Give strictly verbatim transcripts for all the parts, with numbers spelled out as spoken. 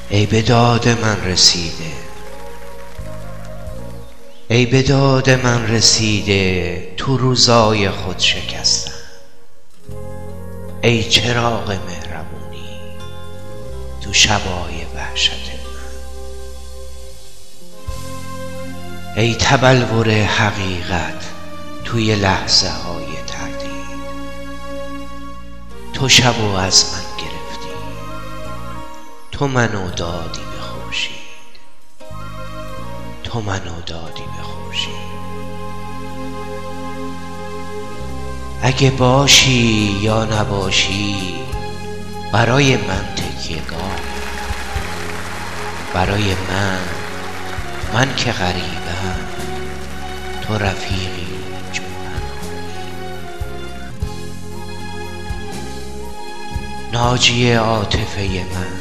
ای به داد من رسیده، ای به داد من رسیده تو روزای خود شکستن. ای چراغ مهربونی تو شبای وحشت من. ای تبلور حقیقت توی لحظه های تردید. تو شبو از من گرفتی، تو منو دادی به خورشید، تو منو دادی به خورشید. اگه باشی یا نباشی برای من تکیهگاه، برای من، من که غریبم تو رفیقی چون ناجی عاطفه من،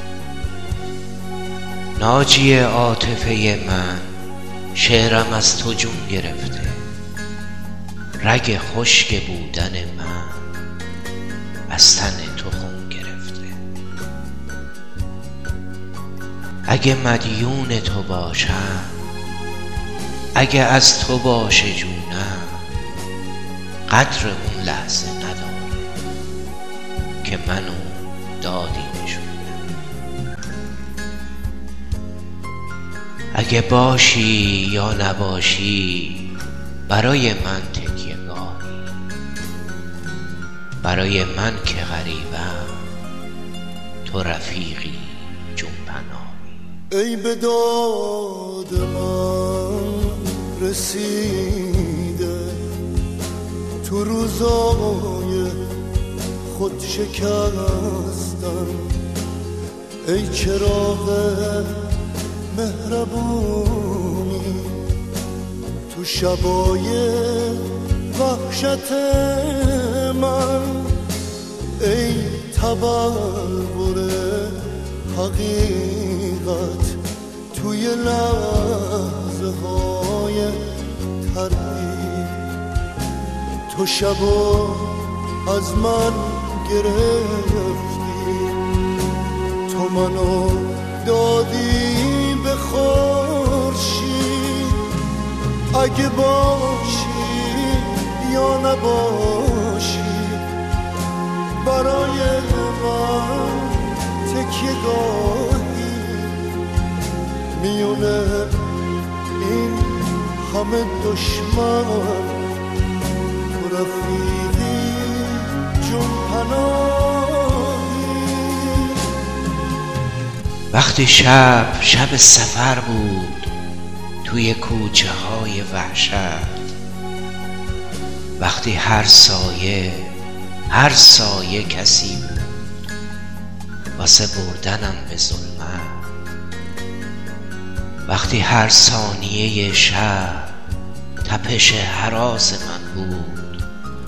ناجی عاطفه من. شعرم از تو جون گرفته، رگ خشک بودن من از تن تو خون گرفته. اگه مدیون تو باشم، اگه از تو باشه جونم، قدر اون لحظه نداره که منو دادی نشونم. اگه باشی یا نباشی برای من تکیهگاهی، برای من که غریبم تو رفیقی جون پناهی. ای به داد من رسیده تو روزای خود شکستن. ای چراغ مهربونی تو شبای وحشت من. ای تبلور حقیقت توی لحظه های تردید. تو شبو از من گرفتی، تو منو دادی به خورشید. اگه باشی یا نباشی برای من تکیهگاهی. میونه این همه دشمن تو رفیقی جون پناهی. وقتی شب شب سفر بود توی کوچه های وحشت، وقتی هر سایه هر سایه کسی بود واسه بردنم به ظلمت، وقتی هر ثانیه شب تپش هراس من بود،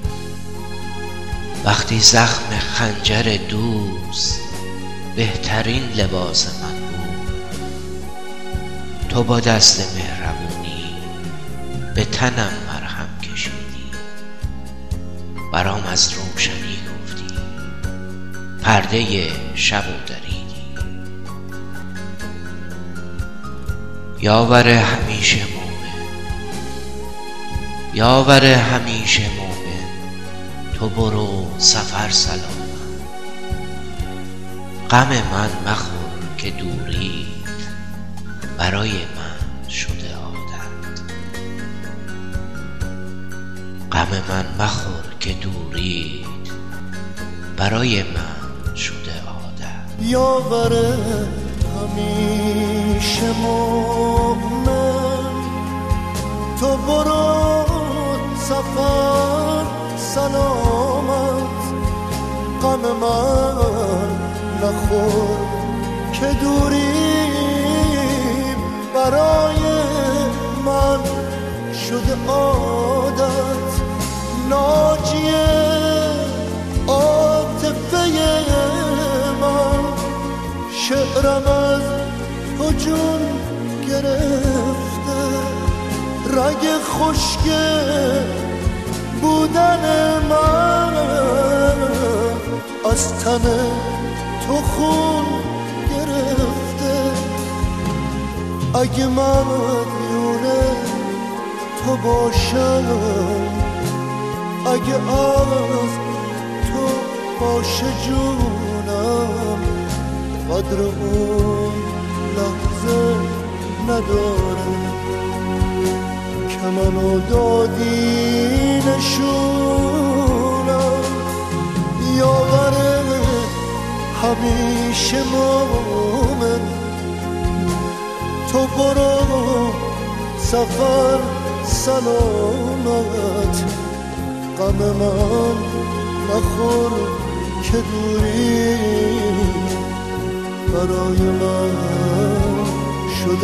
وقتی زخم خنجر دوست بهترین لباس من بود، تو با دست مهربونی به تنم مرهم کشیدی، برام از روشنی گفتی، پرده شبو دریدی. یاور همیشه مومن، یاور همیشه مومن، تو برو سفر سلام. غم من مخور که دوری برای من شده عادت. غم من مخور که دوری برای من شده عادت. یاور همیشه مومن، تو برو سفر سلامت. غم من نخور که دوری برای من شده عادت. ناجی عاطفه من، شعرم از تو جون گرفته، رگ خشک بودن من از تن تو خون گرفت. اگه مدیونه تو باشم، اگه از تو باشه جونم، قدر اون لحظه نداره که منو دادی نشونم. یاوره همیشه مومن، تو برو سفر سلامت، غم من نخور که دوری برای من شده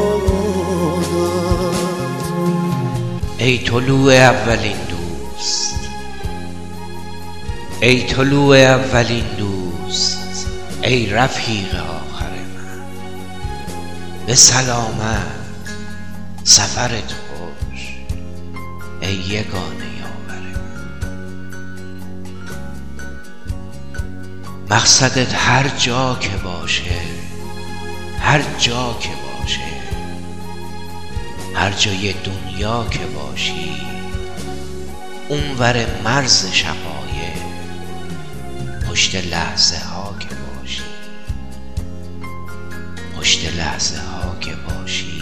عادت. ای طلوع اولین دوست، ای طلوع اولین دوست، ای رفیق آخر من، به سلامت، سفرت خوش، ای یگانه یاور من. مقصدت هر جا که باشه، هر جا که باشه، هر جای دنیا که باشی، اونور مرز شقایق، پشت لحظه ها که باشی، پشت لحظه ها که باشی،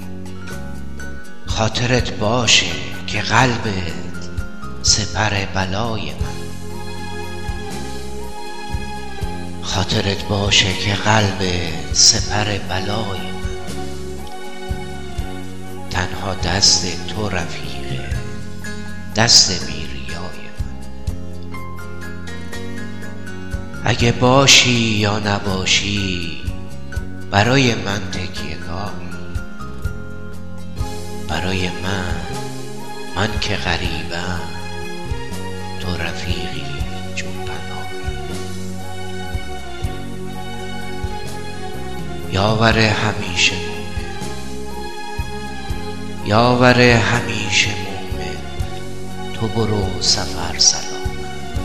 خاطرت باشه که قلبت سپر بلای من، خاطرت باشه که قلبت سپر بلای من. تنها دست تو رفیقه، دست بیریای من. اگه باشی یا نباشی برای من تکیه‌گاهی، برای من، من که غریبم، تو رفیقی چون پناهی. یاور همیشه مومن، یاور همیشه مومن، تو برو سفر سلامت،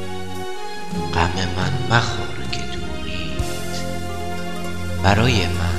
غم من مخور که دوریت برای من